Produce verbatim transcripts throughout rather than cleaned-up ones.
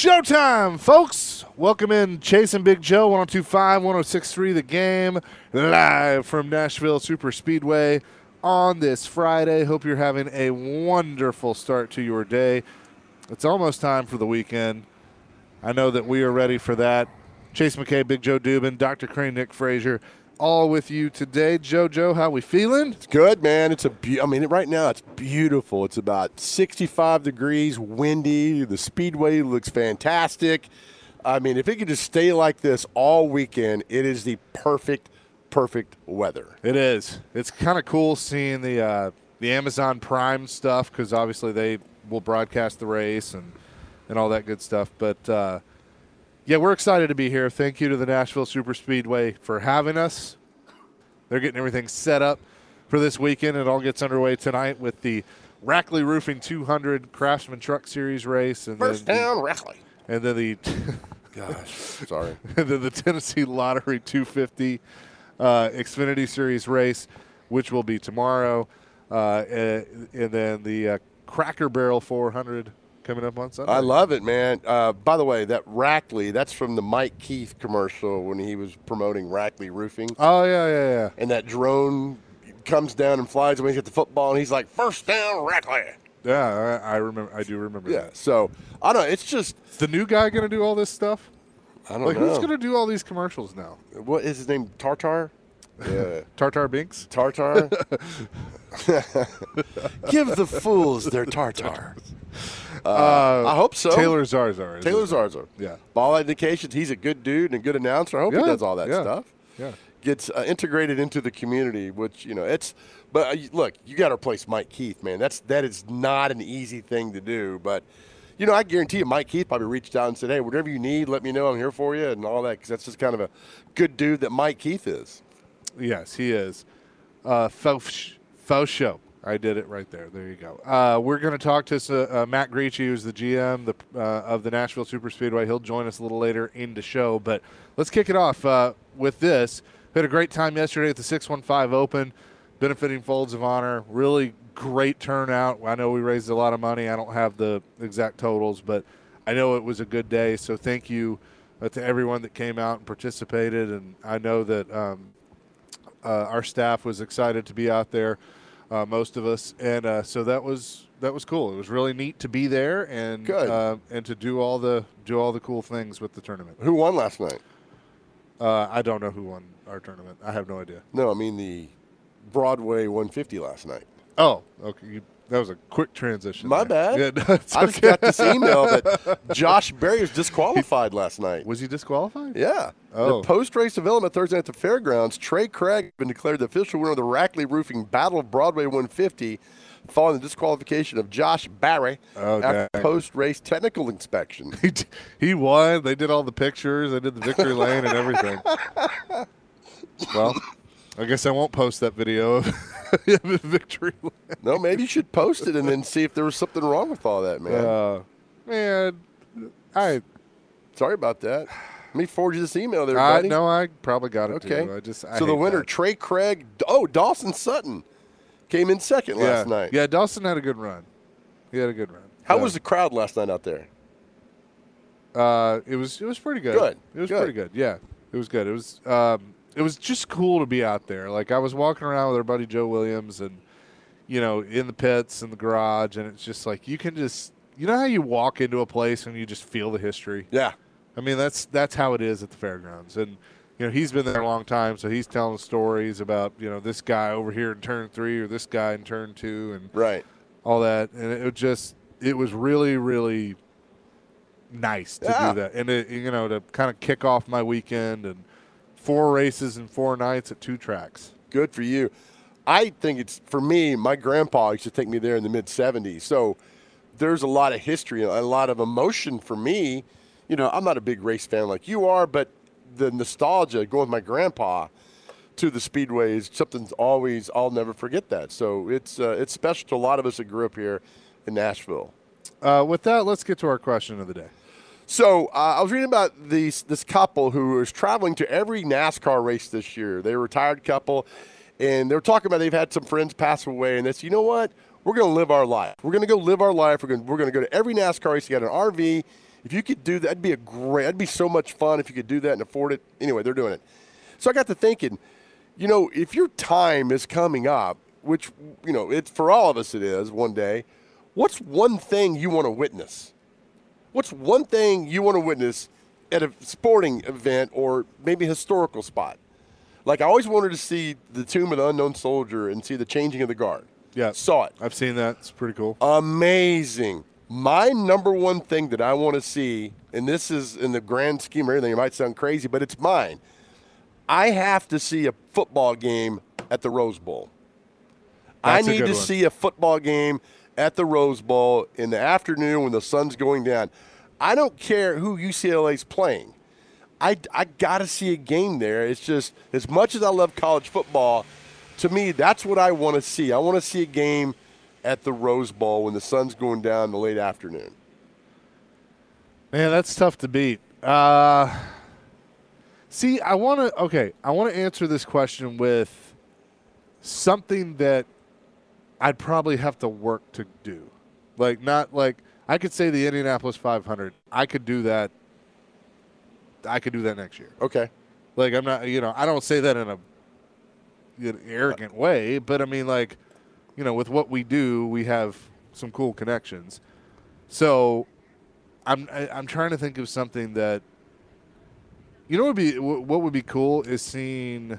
Showtime, folks. Welcome in Chase and Big Joe, one oh two point five, one oh six point three The Game, live from Nashville Super Speedway on this Friday. Hope you're having a wonderful start to your day. It's almost time for the weekend. I know that we are ready for that. Chase McKay, Big Joe Dubin, Doctor Crane, Nick Frazier, all with you today. JoJo, how we feeling? It's good, man. It's a be- I mean, right now it's beautiful. It's about sixty-five degrees, windy. The speedway looks fantastic. I mean, if it could just stay like this all weekend, it is the perfect, perfect weather. It is. It's kind of cool seeing the uh, the Amazon Prime stuff because obviously they will broadcast the race and, and all that good stuff. But, uh, yeah, we're excited to be here. Thank you to the Nashville Super Speedway for having us. They're getting everything set up for this weekend. It all gets underway tonight with the Rackley Roofing two hundred Craftsman Truck Series race. And First then down, the, Rackley. And then the Gosh, sorry. and then the Tennessee Lottery two fifty uh, Xfinity Series race, which will be tomorrow. Uh, and, and then the uh, Cracker Barrel four hundred coming up on Sunday. I love it, man. Uh, by the way, that Rackley, that's from the Mike Keith commercial when he was promoting Rackley Roofing. Oh, yeah, yeah, yeah. And that drone comes down and flies when he's at the football, and he's like, first down, Rackley. Yeah, I, I remember. I do remember Yeah, that. so, I don't know. It's just, Is the new guy going to do all this stuff? I don't Like, know. who's going to do all these commercials now? What is his name? Tartar? Yeah. Tartar Binks? Tartar? Give the fools their tartar. Uh, Uh, I hope so. Taylor Zarzar. is Taylor his name. Zarzo. Yeah. Ball indications, he's a good dude and a good announcer. I hope Yeah, he does all that yeah, stuff. Yeah. Gets uh, integrated into the community, which, you know, it's – but uh, look, you got to replace Mike Keith, man. That's That is not an easy thing to do. But, you know, I guarantee you Mike Keith probably reached out and said, hey, whatever you need, let me know. I'm here for you and all that because that's just kind of a good dude that Mike Keith is. Yes, he is. Uh, faux, faux show. I did it right there. There you go. Uh, we're going to talk to uh, uh, Matt Grieche, who's the G M the, uh, of the Nashville Super Speedway. He'll join us a little later in the show. But let's kick it off uh, with this. We had a great time yesterday at the six one five Open, benefiting Folds of Honor. Really great turnout. I know we raised a lot of money. I don't have the exact totals, but I know it was a good day. So thank you uh, to everyone that came out and participated. And I know that um, uh, our staff was excited to be out there. Uh, most of us, and uh, so that was that was cool. It was really neat to be there and Good. Uh, and to do all the do all the cool things with the tournament. Who won last night? Uh, I don't know who won our tournament. I have no idea. No, I mean the Broadway one fifty last night. Oh, okay. You, that was a quick transition. My there. bad. Yeah, no, it's I just okay. got this email that Josh Berry was disqualified last night. Was he disqualified? Yeah. Oh. The post-race development Thursday at the fairgrounds, Trey Craig has been declared the official winner of the Rackley Roofing Battle of Broadway one fifty following the disqualification of Josh Barry Oh, after dang. post-race technical inspection. He, d- he won. They did all the pictures. They did the victory lane and everything. Well, I guess I won't post that video of the victory lane. No, maybe you should post it and then see if there was something wrong with all that, man. Uh, man, I Sorry about that. Let me forward you this email there, I buddy. know I probably got it Okay. too. I just I so the hate winner, that. Trey Craig, oh, Dawson Sutton came in second yeah. last night. Yeah, Dawson had a good run. He had a good run. How So, was the crowd last night out there? Uh, it was it was pretty good. Good. It was Good. pretty good. Yeah, it was good. It was um, it was just cool to be out there. Like I was walking around with our buddy Joe Williams, and you know, in the pits, in the garage, and it's just like you can just you know how you walk into a place and you just feel the history. Yeah. I mean, that's that's how it is at the fairgrounds. And, you know, he's been there a long time, so he's telling stories about, you know, this guy over here in turn three or this guy in turn two and Right. all that. And it was just – it was really, really nice to Yeah. do that. And, it, you know, to kind of kick off my weekend and four races and four nights at two tracks. Good for you. I think it's, for me, my grandpa used to take me there in the mid seventies. So there's a lot of history, a lot of emotion for me. You know, I'm not a big race fan like you are, but the nostalgia going with my grandpa to the speedway is something always, I'll never forget that. So it's uh, it's special to a lot of us that grew up here in Nashville. Uh, with that, let's get to our question of the day. So uh, I was reading about these, this couple who is traveling to every NASCAR race this year. They're a retired couple, and they were talking about they've had some friends pass away, and they said, you know what? We're going to live our life. We're going to go live our life. We're going we're going to go to every NASCAR race. You got an R V. If you could do that, that'd be a great. That'd be so much fun if you could do that and afford it. Anyway, they're doing it. So I got to thinking, you know, if your time is coming up, which, you know, it's for all of us it is one day, what's one thing you want to witness? What's one thing you want to witness at a sporting event or maybe a historical spot? Like, I always wanted to see the Tomb of the Unknown Soldier and see the changing of the guard. Yeah. Saw it. I've seen that. It's pretty cool. Amazing. My number one thing that I want to see, and this is in the grand scheme of everything, it might sound crazy, but it's mine. I have to see a football game at the Rose Bowl. That's I a need good to one. see a football game at the Rose Bowl in the afternoon when the sun's going down. I don't care who U C L A's playing. I, I got to see a game there. It's just, as much as I love college football, to me, that's what I want to see. I want to see a game at the Rose Bowl when the sun's going down in the late afternoon. Man, that's tough to beat. Uh, see, I want to, okay, I want to answer this question with something that I'd probably have to work to do. Like, not like, I could say the Indianapolis five hundred. I could do that. I could do that next year. Okay. Like, I'm not, you know, I don't say that in a you know, arrogant way, but I mean, like, you know, with what we do, we have some cool connections. So I'm I, I'm trying to think of something that, you know, what would be what would be cool is seeing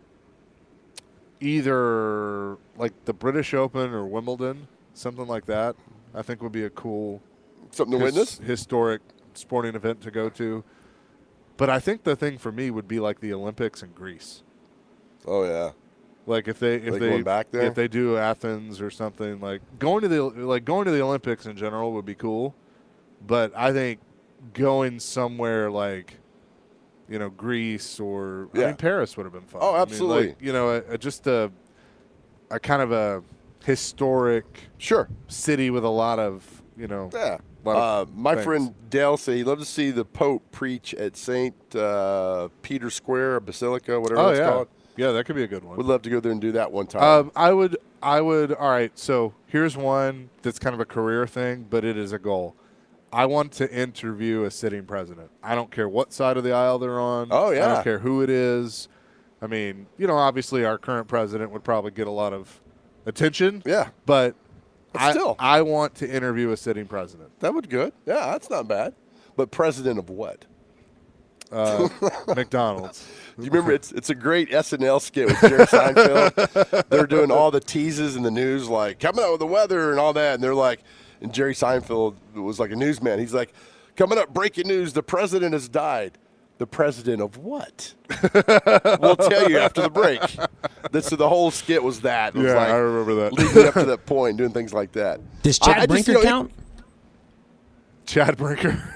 either like the British Open or Wimbledon, something like that. I think would be a cool Something to his- witness? historic sporting event to go to. But I think the thing for me would be like the Olympics in Greece. Oh, yeah. Like if they if Like they going back there? if they do Athens or something, like going to the like going to the Olympics in general would be cool. But I think going somewhere like, you know, Greece or I Yeah. mean Paris would have been fun. Oh, I mean, absolutely. like, you know, a, a, just a a kind of a historic Sure. city with a lot of, you know, Yeah. lot Uh, of my things. friend Dale said he'd love to see the Pope preach at Saint Uh, Peter Square, or Basilica, whatever Oh it's yeah, called. yeah, that could be a good one. Would love to go there and do that one time. Um, I would, I would. All right, so here's one that's kind of a career thing, but it is a goal. I want to interview a sitting president. I don't care what side of the aisle they're on. Oh, I yeah. don't care who it is. I mean, you know, obviously our current president would probably get a lot of attention. Yeah. but, But I, still. I want to interview a sitting president. That would be good. Yeah, that's not bad. But president of what? Uh, McDonald's. Do you remember? It's it's a great S N L skit with Jerry Seinfeld. They're doing all the teases in the news, like coming out with the weather and all that, and they're like, and Jerry Seinfeld was like a newsman. He's like, coming up, breaking news: the president has died. The president of what? We'll tell you after the break. This so the whole skit was that. It was Yeah, like I remember that. leading up to that point, doing things like that. Does I- Chad I just, Brinker you know, it- count? Chad Brinker.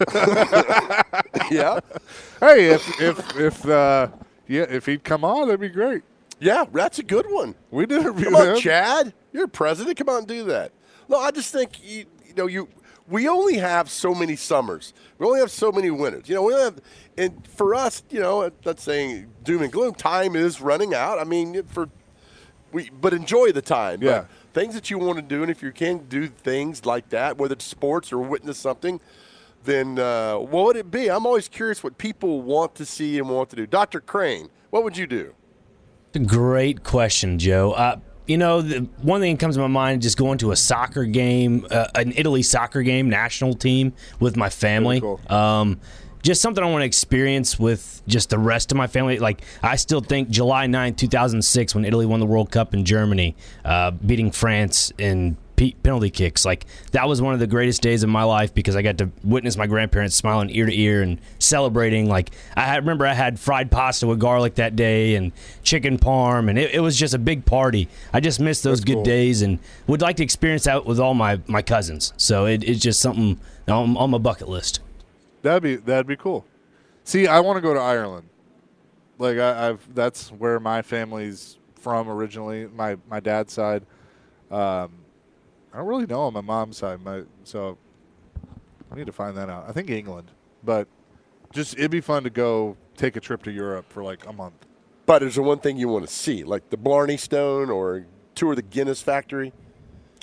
Yeah, Hey, if if if uh, yeah, if he'd come on, that'd be great. yeah, that's a good one. We'd interview Come on, him. Chad. You're president. Come on and do that. No, I just think you, you know you. We only have so many summers. We only have so many winters. You know, we only have, and for us, you know, I'm not saying doom and gloom. Time is running out. I mean, for we, but enjoy the time. Yeah. But things that you want to do, and if you can do things like that, whether it's sports or witness something, then uh, what would it be? I'm always curious what people want to see and want to do. Doctor Crane, what would you do? Great question, Joe. Uh, you know, the, one thing that comes to my mind is just going to a soccer game, uh, an Italy soccer game, national team with my family. Really cool. Um, just something I want to experience with just the rest of my family. Like, I still think July ninth, two thousand six, when Italy won the World Cup in Germany, uh, beating France in pe- penalty kicks, like, that was one of the greatest days of my life because I got to witness my grandparents smiling ear to ear and celebrating. Like, I had, remember I had fried pasta with garlic that day and chicken parm, and it, it was just a big party. I just miss those That's good cool. days and would like to experience that with all my, my cousins. So it, it's just something on, on my bucket list. That'd be that'd be cool. See, I want to go to Ireland. Like I, I've that's where my family's from originally. My my dad's side. Um, I don't really know on my mom's side. My so I need to find that out. I think England, but just it'd be fun to go take a trip to Europe for like a month. But is there one thing you want to see, like the Blarney Stone or tour the Guinness factory?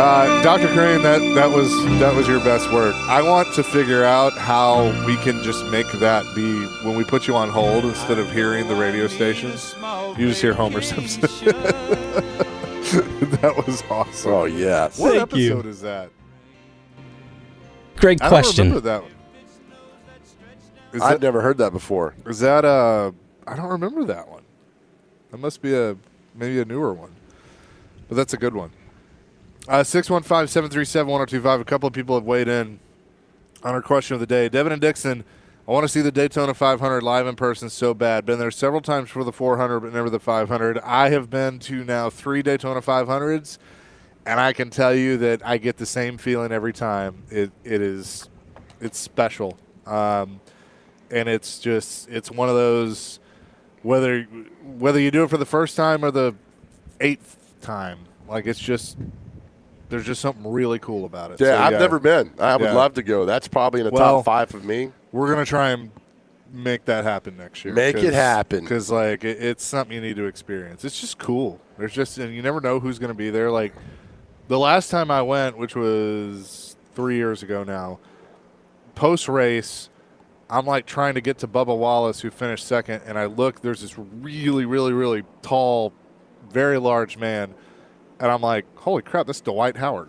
Uh, Doctor Crane, that, that was that was your best work. I want to figure out how we can just make that be when we put you on hold instead of hearing the radio station. You just hear Homer Simpson. That was awesome. Oh, yes. What Thank you. episode is that? Great I don't question. remember that one. Is I've that, never heard that before. is that uh I don't remember that one. That must be a maybe a newer one. But that's a good one. Uh, six one five, seven three seven, one oh two five. A couple of people have weighed in on our question of the day. Devin and Dixon, I want to see the Daytona five hundred live in person so bad. Been there several times for the four hundred, but never the five hundred. I have been to now three Daytona five hundreds, and I can tell you that I get the same feeling every time. It It is, it's special. Um, and it's just, it's one of those, whether whether you do it for the first time or the eighth time, like it's just, there's just something really cool about it. Yeah, So, I've never been. I would Yeah. love to go. That's probably in the Well, top five of me. We're going to try and make that happen next year. Make it happen. Because, like, it, it's something you need to experience. It's just cool. There's just, and you never know who's going to be there. Like, the last time I went, which was three years ago now, post-race, I'm, like, trying to get to Bubba Wallace, who finished second, and I look, there's this really, really, really tall, very large man, and I'm like, holy crap, that's Dwight Howard.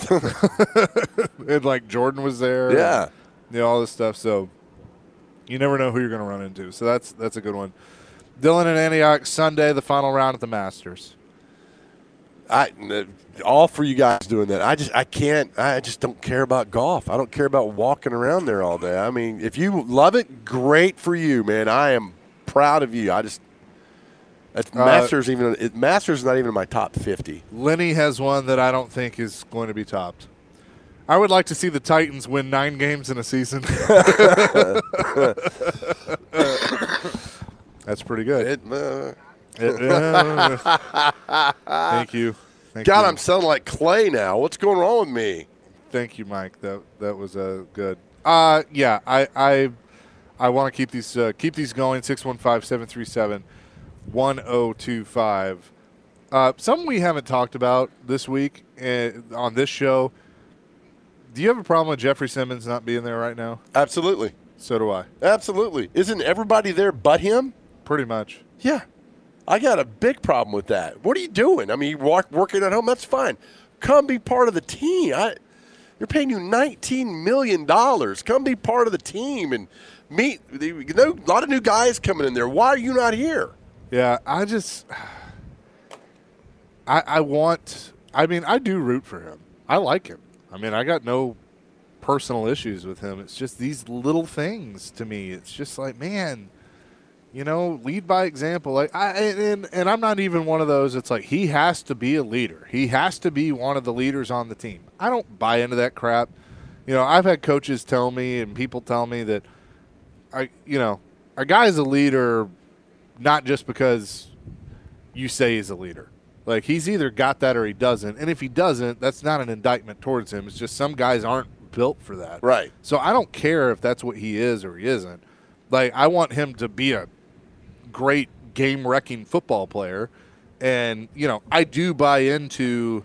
And, like, Jordan was there. Yeah. And, you know, all this stuff. So you never know who you're going to run into. So that's that's a good one. Dylan and Antioch, Sunday, the final round at the Masters. I all for you guys doing that. I just I can't. I just don't care about golf. I don't care about walking around there all day. I mean, if you love it, great for you, man. I am proud of you. I just it's Uh, Masters even it, Masters is not even in my top fifty. Lenny has one that I don't think is going to be topped. I would like to see the Titans win nine games in a season. That's pretty good. It, uh, It- uh, thank you. Thank God, you. I'm sounding like Clay now. What's going on with me? Thank you, Mike. That that was uh, good. Uh, yeah, I I, I want to keep these uh, keep these going. six one five, seven three seven, one oh two five. Uh, something we haven't talked about this week uh, on this show. Do you have a problem with Jeffrey Simmons not being there right now? Absolutely. So do I. Absolutely. Isn't everybody there but him? Pretty much. Yeah. I got a big problem with that. What are you doing? I mean, you walk, working at home, that's fine. Come be part of the team. I, you're paying you nineteen million dollars. Come be part of the team and meet. You know, a lot of new guys coming in there. Why are you not here? Yeah, I just I I want I mean, I do root for him. I like him. I mean, I got no personal issues with him. It's just these little things to me. It's just like, man, you know, lead by example. Like I and and I'm not even one of those. It's like he has to be a leader. He has to be one of the leaders on the team. I don't buy into that crap. You know, I've had coaches tell me and people tell me that I, you know, a guy's a leader not just because you say he's a leader. Like, he's either got that or he doesn't. And if he doesn't, that's not an indictment towards him. It's just some guys aren't built for that. Right. So I don't care if that's what he is or he isn't. Like, I want him to be a great game-wrecking football player. And, you know, I do buy into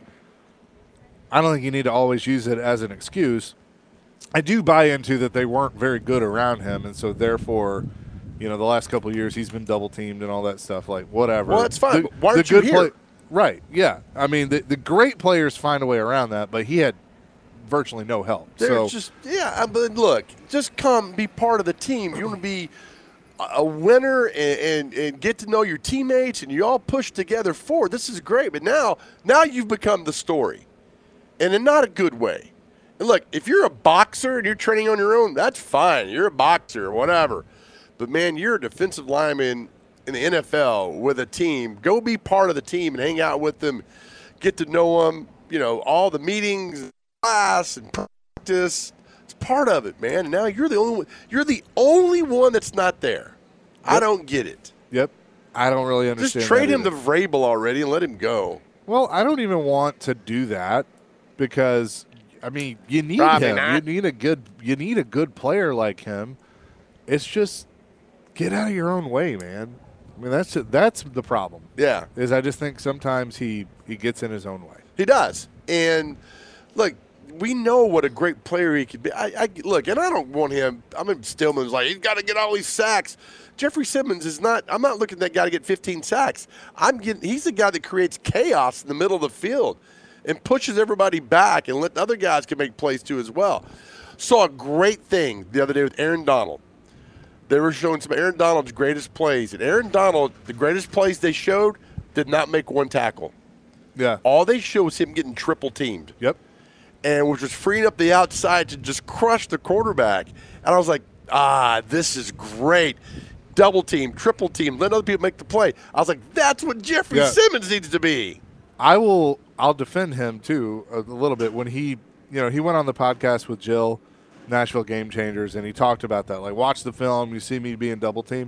– I don't think you need to always use it as an excuse. I do buy into that they weren't very good around him, and so therefore – you know, the last couple of years he's been double teamed and all that stuff. Like, whatever. Well, that's fine. The, Why aren't the you good here? Right. Yeah. I mean, the the great players find a way around that, but he had virtually no help. They're so just yeah. But look, just come be part of the team. You want to be a winner and, and and get to know your teammates, and you all push together forward. This is great. But now, now you've become the story, and in not a good way. And look, if you're a boxer and you're training on your own, that's fine. You're a boxer, whatever. But, man, you're a defensive lineman in the N F L with a team. Go be part of the team and hang out with them, get to know them, you know, all the meetings, class, and practice. It's part of it, man. And now you're the only one, you're the only one that's not there. I don't get it. Yep. I don't really understand. Just trade that him to either. Vrabel already and let him go. Well, I don't even want to do that because I mean, you need Probably him. not. You need a good you need a good player like him. It's just get out of your own way, man. I mean, that's that's the problem. Yeah, Is I just think sometimes he he gets in his own way. he does. And look, we know what a great player he could be. I, I look, and I don't want him. I mean, Stillman's like he's got to get all these sacks. Jeffrey Simmons is not. I'm not looking at that guy to get fifteen sacks. I'm getting. He's the guy that creates chaos in the middle of the field and pushes everybody back and let the other guys can make plays too as well. Saw a great thing the other day with Aaron Donald. They were showing some Aaron Donald's greatest plays, and Aaron Donald, the greatest plays they showed, did not make one tackle. Yeah. All they showed was him getting triple teamed. Yep. And which was freeing up the outside to just crush the quarterback. And I was like, ah, this is great. Double team, triple team, let other people make the play. I was like, that's what Jeffrey Yeah. Simmons needs to be. I will. I'll defend him too a little bit when he, you know, he went on the podcast with Jill, Nashville Game Changers, and he talked about that. Like, watch the film, you see me being double teamed.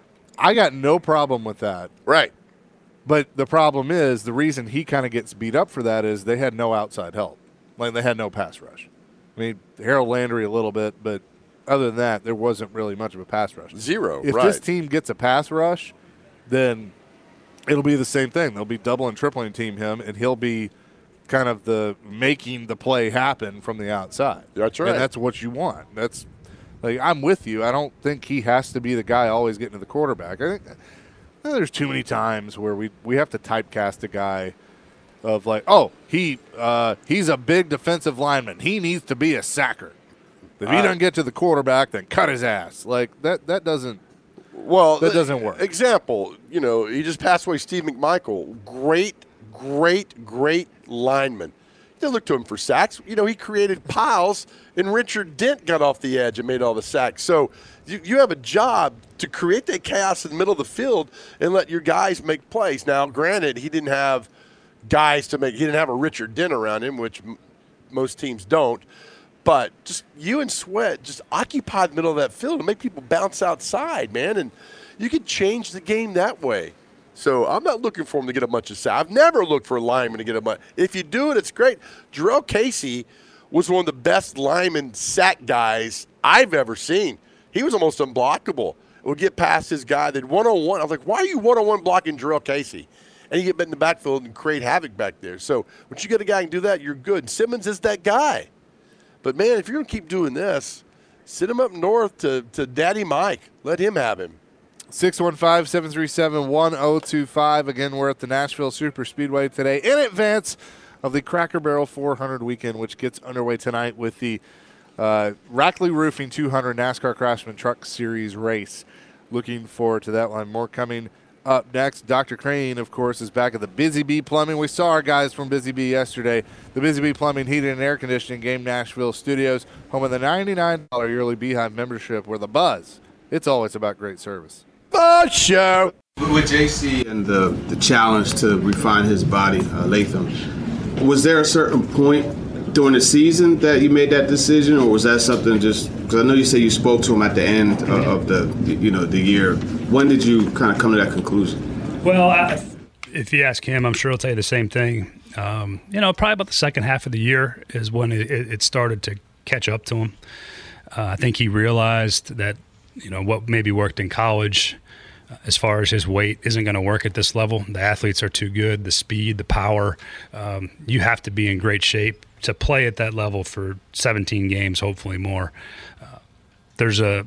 I got no problem with that. Right. But the problem is the reason he kind of gets beat up for that is they had no outside help. Like, they had no pass rush. I mean, Harold Landry a little bit, but other than that, there wasn't really much of a pass rush. Zero. If right. this team gets a pass rush, then it'll be the same thing. They'll be double and tripling team him, and he'll be kind of the making the play happen from the outside. That's right. And that's what you want. That's like I'm with you. I don't think he has to be the guy always getting to the quarterback. I think there's too many times where we we have to typecast a guy of like, oh, he uh, he's a big defensive lineman. He needs to be a sacker. If he Uh, doesn't get to the quarterback, then cut his ass. Like that that doesn't Well, that doesn't work. Example, you know, he just passed away, Steve McMichael. Great, great, great lineman. You didn't look to him for sacks. You know, he created piles, and Richard Dent got off the edge and made all the sacks. So you, you have a job to create that chaos in the middle of the field and let your guys make plays. Now, granted, he didn't have guys to make – he didn't have a Richard Dent around him, which m- most teams don't. But just you and Sweat just occupy the middle of that field and make people bounce outside, man. And you can change the game that way. So I'm not looking for him to get a bunch of sacks. I've never looked for a lineman to get a bunch. If you do it, it's great. Jarrell Casey was one of the best lineman sack guys I've ever seen. He was almost unblockable. Would get past his guy. They'd one-on-one. I was like, why are you one-on-one blocking Jarrell Casey? And you get back in the backfield and create havoc back there. So once you get a guy who can do that, you're good. Simmons is that guy. But, man, if you're going to keep doing this, send him up north to, to Daddy Mike. Let him have him. six one five, seven three seven, one oh two five. Again, we're at the Nashville Super Speedway today in advance of the Cracker Barrel four hundred weekend, which gets underway tonight with the uh, Rackley Roofing two hundred NASCAR Craftsman Truck Series race. Looking forward to that one. More coming up next. Doctor Crane, of course, is back at the Busy Bee Plumbing. We saw our guys from Busy Bee yesterday. The Busy Bee Plumbing, Heating, and Air Conditioning Game Nashville Studios, home of the ninety-nine dollars yearly Beehive membership, where the buzz, it's always about great service. Buzz Show. With J C and the, the challenge to refine his body, uh, Latham, was there a certain point during the season that you made that decision, or was that something just because I know you said you spoke to him at the end of, of the you know the year? When did you kind of come to that conclusion? Well, I, if you ask him, I'm sure he'll tell you the same thing. Um, you know, probably about the second half of the year is when it, it started to catch up to him. Uh, I think he realized that you know what maybe worked in college, uh, as far as his weight, isn't going to work at this level. The athletes are too good. The speed, the power. Um, you have to be in great shape to play at that level for seventeen games, hopefully more. Uh, there's a,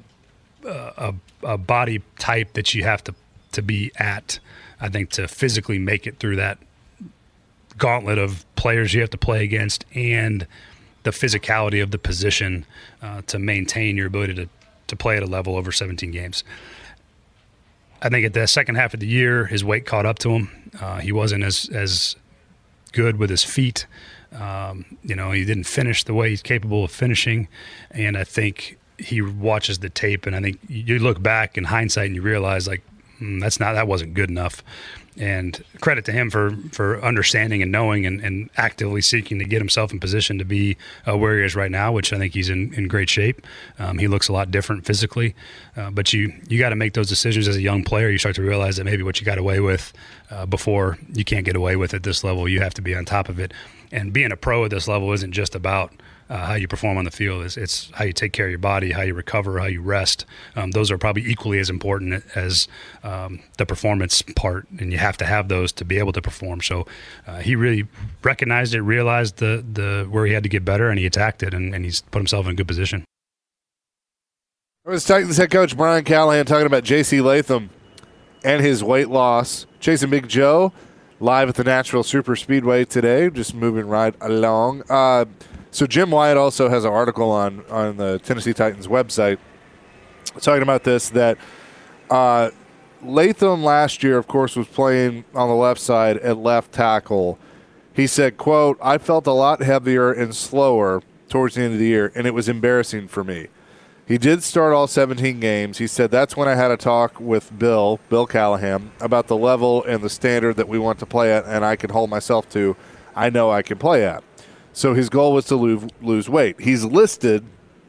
a a body type that you have to to be at, I think, to physically make it through that gauntlet of players you have to play against and the physicality of the position uh, to maintain your ability to, to play at a level over seventeen games. I think at the second half of the year, his weight caught up to him. Uh, he wasn't as as good with his feet. Um, you know, he didn't finish the way he's capable of finishing, and I think he watches the tape, and I think you look back in hindsight and you realize, like, mm, that's not that wasn't good enough. And credit to him for, for understanding and knowing and, and actively seeking to get himself in position to be uh, where he is right now, which I think he's in, in great shape. Um, he looks a lot different physically. Uh, but you you got to make those decisions as a young player. You start to realize that maybe what you got away with uh, before, you can't get away with at this level. You have to be on top of it. And being a pro at this level isn't just about uh, how you perform on the field. It's, it's how you take care of your body, how you recover, how you rest. Um, those are probably equally as important as um, the performance part, and you have to have those to be able to perform. So uh, he really recognized it, realized the the where he had to get better, and he attacked it, and, and he's put himself in a good position. It was Titans head coach Brian Callahan talking about J C Latham and his weight loss. Chasing Big Joe live at the Nashville Super Speedway today, just moving right along. Uh, so Jim Wyatt also has an article on, on the Tennessee Titans website talking about this, that uh, Latham last year, of course, was playing on the left side at left tackle. He said, quote, "I felt a lot heavier and slower towards the end of the year, and it was embarrassing for me." He did start all seventeen games. He said, "That's when I had a talk with Bill, Bill Callahan, about the level and the standard that we want to play at, and I can hold myself to. I know I can play at." So his goal was to lose, lose weight. He's listed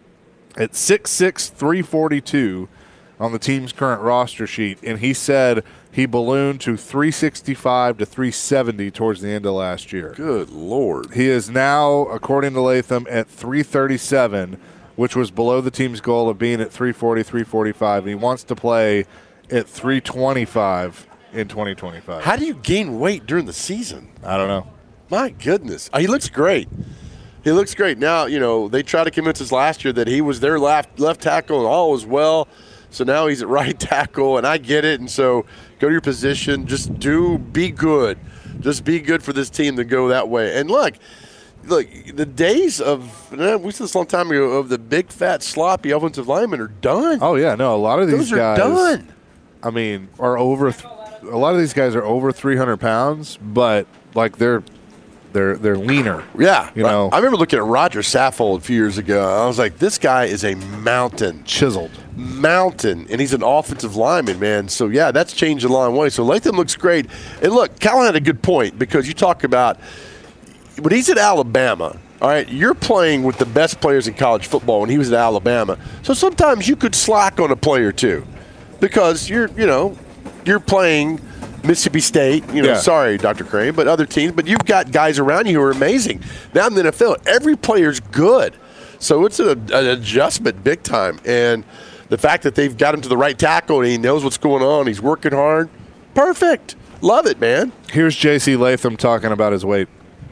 at six six, three forty-two on the team's current roster sheet, and he said he ballooned to three sixty-five to three seventy towards the end of last year. Good Lord. He is now, according to Latham, at three thirty-seven, which was below the team's goal of being at three forty, three forty-five. He wants to play at three twenty-five in twenty twenty-five. How do you gain weight during the season? I don't know. My goodness. He looks great. He looks great. Now, you know, they tried to convince us last year that he was their left, left tackle and all was well. So now he's at right tackle, and I get it. And so go to your position. Just do be good. Just be good for this team to go that way. And look, Look, the days of, we said this a long time ago, of the big, fat, sloppy offensive linemen are done. Oh, yeah. No, a lot of these Those guys. are done. I mean, are over, th- a lot of these guys are over three hundred pounds, but, like, they're they're they're leaner. Yeah. You know, I remember looking at Roger Saffold a few years ago. I was like, this guy is a mountain. chiseled. Mountain. And he's an offensive lineman, man. So, yeah, that's changed a long way. So, Latham looks great. And, look, Callahan had a good point, because you talk about, when he's at Alabama, all right, you're playing with the best players in college football when he was at Alabama. So sometimes you could slack on a play or two because you're, you know, you're playing Mississippi State, you know, Yeah. sorry, Doctor Crane, but other teams. But you've got guys around you who are amazing. Now in the N F L, every player's good. So it's a, an adjustment big time. And the fact that they've got him to the right tackle and he knows what's going on, he's working hard, perfect. Love it, man. Here's J C Latham talking about his weight.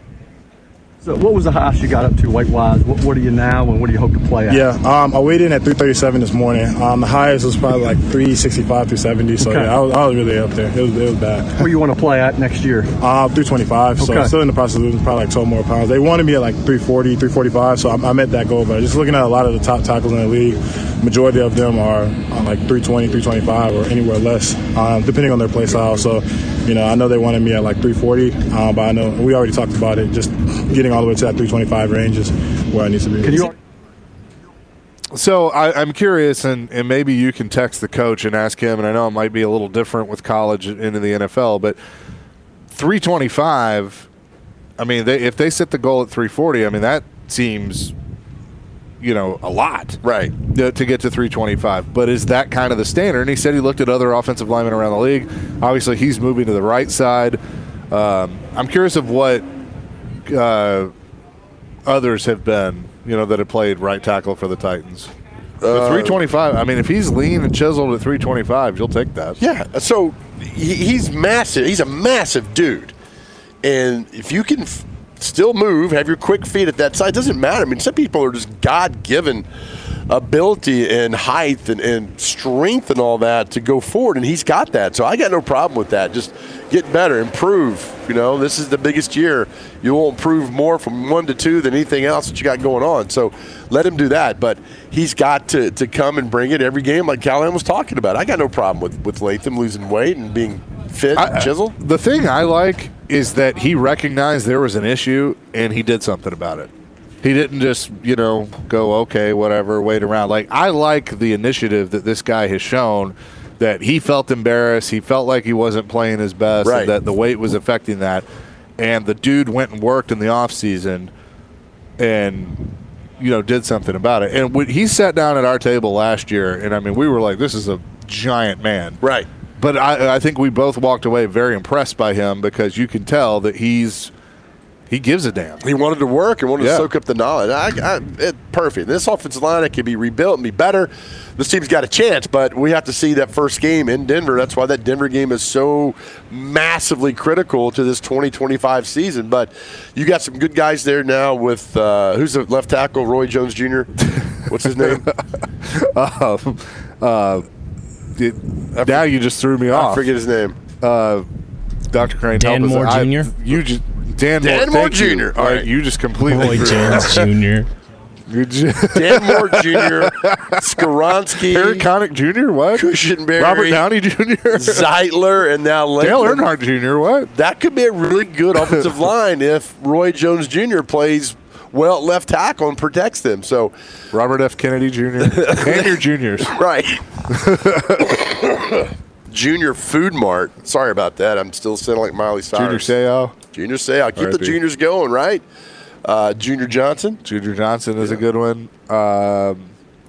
So what was the highest you got up to weight-wise? What, what are you now, and what do you hope to play at? Yeah, um, I weighed in at three thirty-seven this morning. Um, the highest was probably like three sixty-five, three seventy. So, Okay. yeah, I was, I was really up there. It was, it was bad. Where you want to play at next year? Uh, three twenty-five, so Okay. I'm still in the process of losing probably like twelve more pounds. They wanted me at like three forty, three forty-five, so I, I met that goal. But just looking at a lot of the top tackles in the league, majority of them are on like three twenty, three twenty-five, or anywhere less, um, depending on their play style. So, you know, I know they wanted me at like three forty, um, but I know we already talked about it. Just getting all the way to that three twenty-five range is where I need to be. Can you? So I, I'm curious, and, and maybe you can text the coach and ask him, and I know it might be a little different with college into the N F L, but three twenty-five, I mean, they, if they set the goal at three forty, I mean, that seems, you know, a lot. Right. To, to get to three twenty-five. But is that kind of the standard? And he said he looked at other offensive linemen around the league. Obviously, he's moving to the right side. Um, I'm curious of what uh, others have been, you know, that have played right tackle for the Titans. Uh, three twenty-five, I mean, if he's lean and chiseled at three twenty-five, you'll take that. Yeah, so he, he's massive. He's a massive dude. And if you can f- still move, have your quick feet at that side, it doesn't matter. I mean, some people are just God-given ability and height and, and strength and all that to go forward, and he's got that. So I got no problem with that. Just get better, improve. You know, this is the biggest year. You will improve more from one to two than anything else that you got going on. So let him do that. But he's got to, to come and bring it every game like Callahan was talking about. I got no problem with, with Latham losing weight and being fit I, and chiseled. The thing I like is that he recognized there was an issue and he did something about it. He didn't just, you know, go, okay, whatever, wait around. Like, I like the initiative that this guy has shown, that he felt embarrassed. He felt like he wasn't playing his best, Right. and that the weight was affecting that. And the dude went and worked in the offseason and, you know, did something about it. And when he sat down at our table last year, and, I mean, we were like, this is a giant man. Right. But I, I think we both walked away very impressed by him because you can tell that he's He gives a damn. He wanted to work and wanted Yeah. to soak up the knowledge. I, I, it, perfect. This offensive line, it can be rebuilt and be better. This team's got a chance, but we have to see that first game in Denver. That's why that Denver game is so massively critical to this twenty twenty-five season. But you got some good guys there now with uh, who's the left tackle, Roy Jones Junior What's his name? um, uh, it, now you just threw me off. I forget his name. Uh, Doctor Crane, Dan help us. Moore I- Junior? You just Dan, Dan Moore, Moore thank you. Junior All All right, right. you just completely Roy threw- Jones Junior You just- Dan Moore Junior, Skoronsky, Eric Connick Junior What? Cushenberry, Robert Downey Junior Zeitler, and now Dale Lakeland. Earnhardt Junior What? That could be a really good offensive line if Roy Jones Junior plays well at left tackle and protects them. So, Robert F. Kennedy Junior and your juniors. right. Junior Food Mart. Sorry about that. I'm still sounding like Miley Junior Cyrus. Seau. Junior Seau. Keep R I the P. juniors going, right? Uh, Junior Johnson. Junior Johnson is a good one. Um,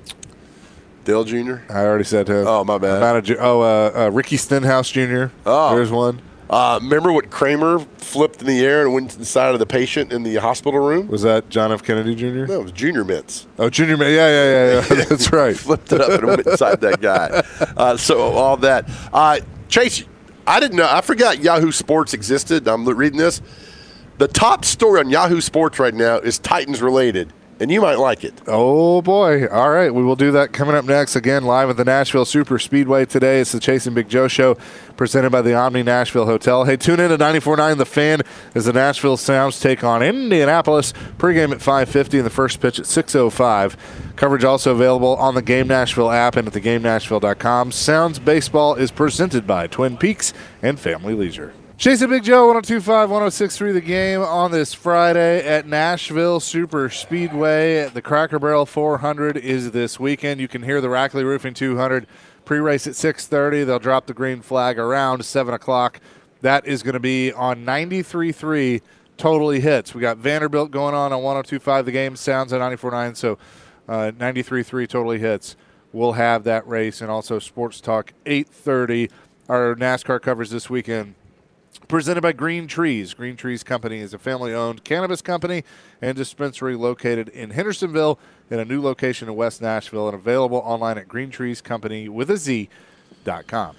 Dale Junior I already said him. Oh, my bad. I'm out of ju- oh, uh, uh, Ricky Stenhouse Junior Oh. There's one. Uh, remember what Kramer flipped in the air and went to the side of the patient in the hospital room? Was that John F. Kennedy Junior? No, it was Junior Mints. Oh, Junior. Ma- Yeah, yeah, yeah, yeah. That's right. Flipped it up and went inside that guy. Uh, so all that. Uh, Chase, I didn't know. I forgot Yahoo Sports existed. I'm reading this. The top story on Yahoo Sports right now is Titans related, and you might like it. Oh, boy. All right. We will do that coming up next. Again, live at the Nashville Super Speedway today. It's the Chase and Big Joe Show presented by the Omni Nashville Hotel. Hey, tune in to ninety-four point nine The Fan as the Nashville Sounds take on Indianapolis. Pregame at five fifty and the first pitch at six oh five. Coverage also available on the Game Nashville app and at the game nashville dot com. Sounds Baseball is presented by Twin Peaks and Family Leisure. Chase and Big Joe, one oh two point five, one oh six point three The Game on this Friday at Nashville Super Speedway. The Cracker Barrel four hundred is this weekend. You can hear the Rackley Roofing two hundred pre-race at six thirty. They'll drop the green flag around seven o'clock. That is going to be on ninety-three point three Totally Hits. We got Vanderbilt going on on one oh two point five The Game. Sounds at ninety-four point nine, so uh, ninety-three point three Totally Hits. We'll have that race, and also Sports Talk eight thirty. Our NASCAR coverage this weekend presented by Green Trees. Green Trees Company is a family-owned cannabis company and dispensary located in Hendersonville in a new location in West Nashville and available online at green trees company with a Z dot com.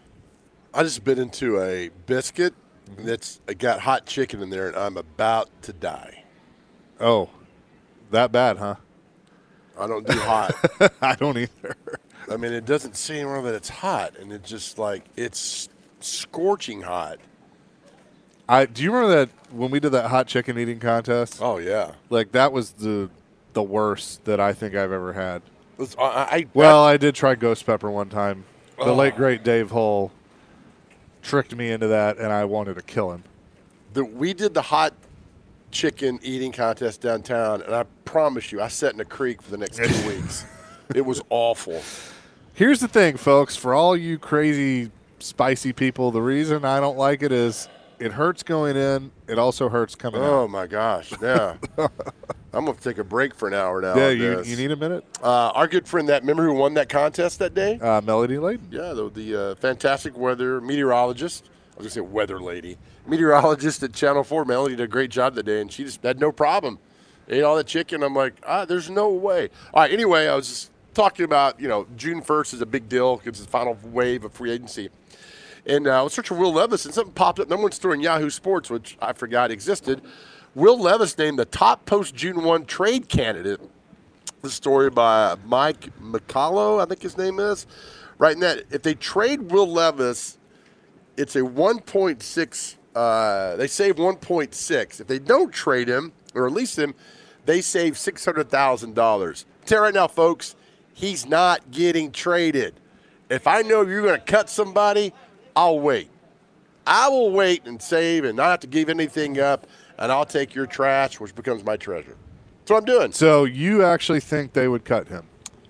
I just bit into a biscuit that's got hot chicken in there, and I'm about to die. Oh, that bad, huh? I don't do hot. I don't either. I mean, it doesn't say anywhere that it's hot, and it's just like it's scorching hot. I do you remember that when we did that hot chicken eating contest? Oh yeah, Like that was the the worst that I think I've ever had. It's- I, I, Well, I did try ghost pepper one time. The Oh. late great Dave Hull tricked me into that, and I wanted to kill him. the, we did the hot chicken eating contest downtown, and I promise you, I sat in a creek for the next two weeks. It was awful. Here's the thing, folks. For all you crazy, spicy people, the reason I don't like it is it hurts going in. It also hurts coming Oh out. my gosh, yeah. I'm gonna take a break for an hour now. Yeah, on you, this. you need a minute? Uh, our good friend, that remember who won that contest that day? Uh, Melody Layton. Yeah, the, the uh, fantastic weather meteorologist. I was gonna say weather lady, meteorologist at Channel Four. Melody did a great job that day, and she just had no problem. Ate all the chicken. I'm like, ah, there's no way. All right. Anyway, I was just talking about, you know, June first is a big deal because it's the final wave of free agency. And uh, I was searching Will Levis, and something popped up. Number one story in Yahoo Sports, which I forgot existed. Will Levis named the top post-June first trade candidate. The story by Mike McCullough, I think his name is. Writing that if they trade Will Levis, it's a one point six. Uh, they save one point six. If they don't trade him or release him, they save six hundred thousand dollars. Tell you right now, folks, he's not getting traded. If I know you're going to cut somebody, I'll wait. I will wait and save and not have to give anything up, and I'll take your trash, which becomes my treasure. That's what I'm doing. So you actually think they would cut him?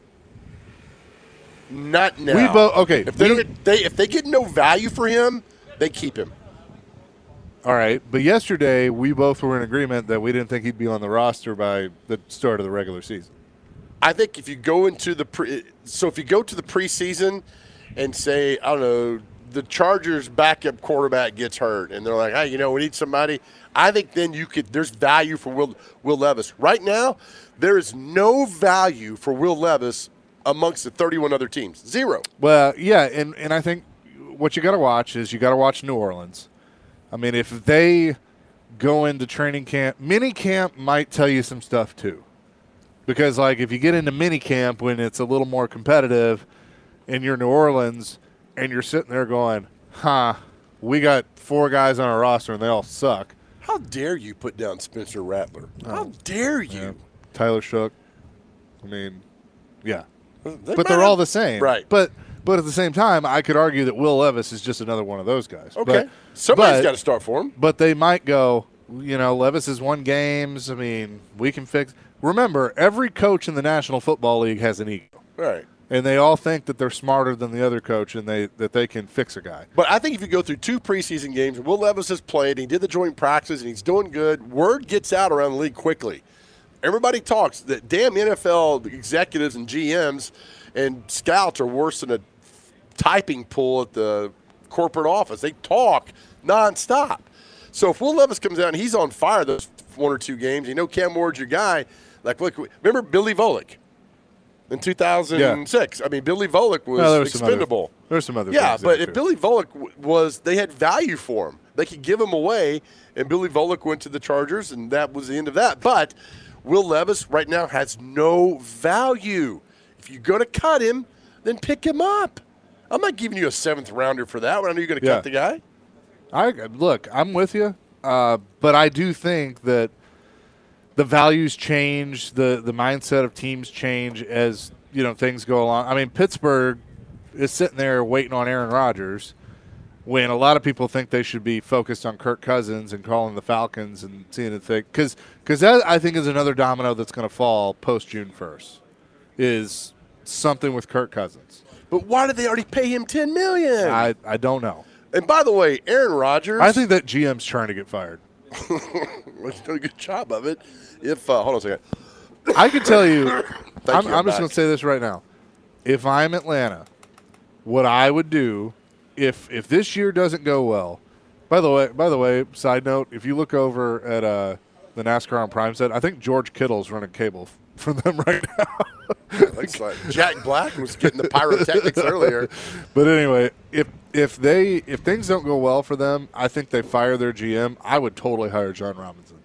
Not now. We both okay. If they, we- don't- they if they get no value for him, they keep him. all right, but yesterday we both were in agreement that we didn't think he'd be on the roster by the start of the regular season. I think if you go into the pre, so if you go to the preseason and say, I don't know, the Chargers backup quarterback gets hurt and they're like, hey, you know, we need somebody, I think then you could – there's value for Will, Will Levis. Right now, there is no value for Will Levis amongst the thirty-one other teams. Zero. Well, yeah, and, and I think what you got to watch is you got to watch New Orleans. I mean, if they go into training camp, mini camp might tell you some stuff too. Because, like, if you get into mini camp when it's a little more competitive and you're New Orleans and you're sitting there going, huh, we got four guys on our roster and they all suck. How dare you put down Spencer Rattler? How dare you? Yeah. Tyler Shook. I mean, yeah. They but they're might all have- the same. Right. But but at the same time, I could argue that Will Levis is just another one of those guys. Okay. But, Somebody's but- got to start for him. But they might go, you know, Levis has won games. I mean, we can fix. Remember, every coach in the National Football League has an ego. Right. And they all think that they're smarter than the other coach and they that they can fix a guy. But I think if you go through two preseason games, Will Levis has played, he did the joint practice, and he's doing good, word gets out around the league quickly. Everybody talks. That damn N F L executives and G Ms and scouts are worse than a typing pool at the corporate office. They talk nonstop. So if Will Levis comes out and he's on fire those one or two games, you know Cam Ward's your guy. Like, look, remember Billy Volek in two thousand six? Yeah. I mean, Billy Volek was well, there was expendable. Some other, there's some other yeah, things but there, if too. Billy Volek w- was, they had value for him. They could give him away, and Billy Volek went to the Chargers, and that was the end of that. But Will Levis right now has no value. If you're going to cut him, then pick him up. I'm not giving you a seventh rounder for that when I know you're going to Yeah. cut the guy. I look, I'm with you, uh, but I do think that the values change, the the mindset of teams change as you know things go along. I mean, Pittsburgh is sitting there waiting on Aaron Rodgers when a lot of people think they should be focused on Kirk Cousins and calling the Falcons and seeing it thick. Because that, I think, is another domino that's going to fall post-June first, is something with Kirk Cousins. But why did they already pay him ten million dollars? I, I don't know. And by the way, Aaron Rodgers. I think that G M's trying to get fired. well, he's doing a good job of it. If uh, hold on a second. I can tell you, Thank I'm, you, I'm I'm just back. going to say this right now. If I'm Atlanta, what I would do if if this year doesn't go well. By the way, by the way, side note, if you look over at uh, the NASCAR on Prime set, I think George Kittle's running cable f- for them right now. Looks like Jack Black was getting the pyrotechnics earlier. But anyway, if if they if things don't go well for them, I think they fire their G M. I would totally hire John Robinson.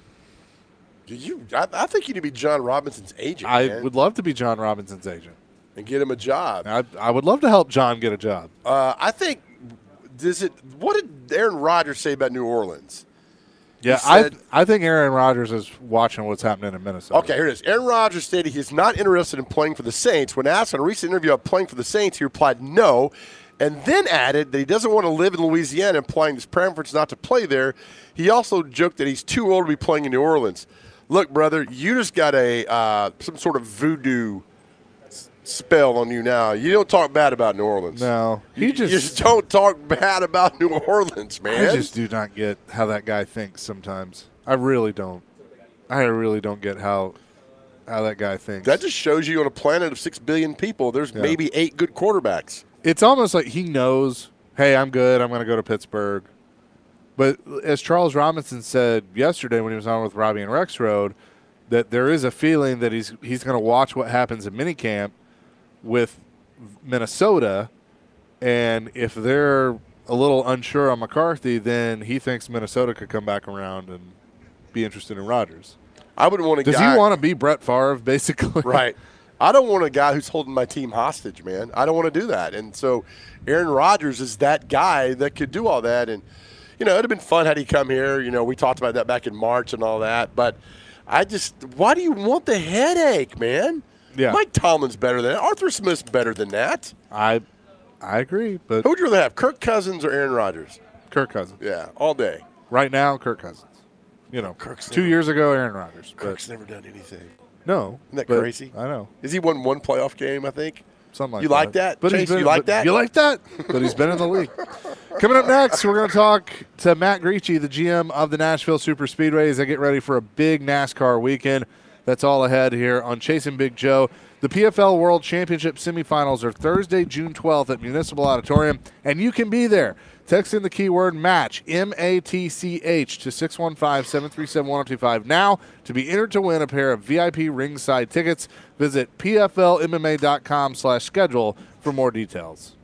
You, I, I think you need to be John Robinson's agent. I man, would love to be John Robinson's agent. and get him a job. I I would love to help John get a job. Uh, I think. Does it? What did Aaron Rodgers say about New Orleans? Yeah, said- I I think Aaron Rodgers is watching what's happening in Minnesota. Okay, here it is. Aaron Rodgers stated he is not interested in playing for the Saints. When asked in a recent interview about playing for the Saints, he replied no, and then added that he doesn't want to live in Louisiana, implying his preference not to play there. He also joked that he's too old to be playing in New Orleans. Look, brother, you just got a uh, some sort of voodoo s- spell on you now. You don't talk bad about New Orleans. No, he You just, just don't talk bad about New Orleans, man. I just do not get how that guy thinks sometimes. I really don't. I really don't get how how that guy thinks. That just shows you on a planet of six billion people, there's Yeah. maybe eight good quarterbacks. It's almost like he knows, hey, I'm good. I'm going to go to Pittsburgh. But as Charles Robinson said yesterday when he was on with Robbie and Rex Road, that there is a feeling that he's he's going to watch what happens in minicamp with Minnesota, and if they're a little unsure on McCarthy, then he thinks Minnesota could come back around and be interested in Rodgers. I wouldn't want a Does guy. he want to be Brett Favre, basically? Right. I don't want a guy who's holding my team hostage, man. I don't want to do that. And so Aaron Rodgers is that guy that could do all that. And, you know, it would have been fun had he come here. You know, we talked about that back in March and all that. But I just – why do you want the headache, man? Yeah. Mike Tomlin's better than that. Arthur Smith's better than that. I I agree, but Who would you rather have, Kirk Cousins or Aaron Rodgers? Kirk Cousins. Yeah, all day. Right now, Kirk Cousins. You know, Kirk's two never- years ago, Aaron Rodgers. but- Kirk's never done anything. No. Isn't that but crazy? I know. Has he won one playoff game, I think? Something like You that. like that? But he's Chase, been- you like but that? You like that? But he's been in the league. Coming up next, we're going to talk to Matt Grieche, the G M of the Nashville Super Speedway, as they get ready for a big NASCAR weekend. That's all ahead here on Chasing Big Joe. The P F L World Championship semifinals are Thursday, June twelfth at Municipal Auditorium, and you can be there. Text in the keyword MATCH, M A T C H, to six one five, seven three seven, one oh two five now to be entered to win a pair of V I P ringside tickets. Visit P F L M M A dot com slash schedule for more details.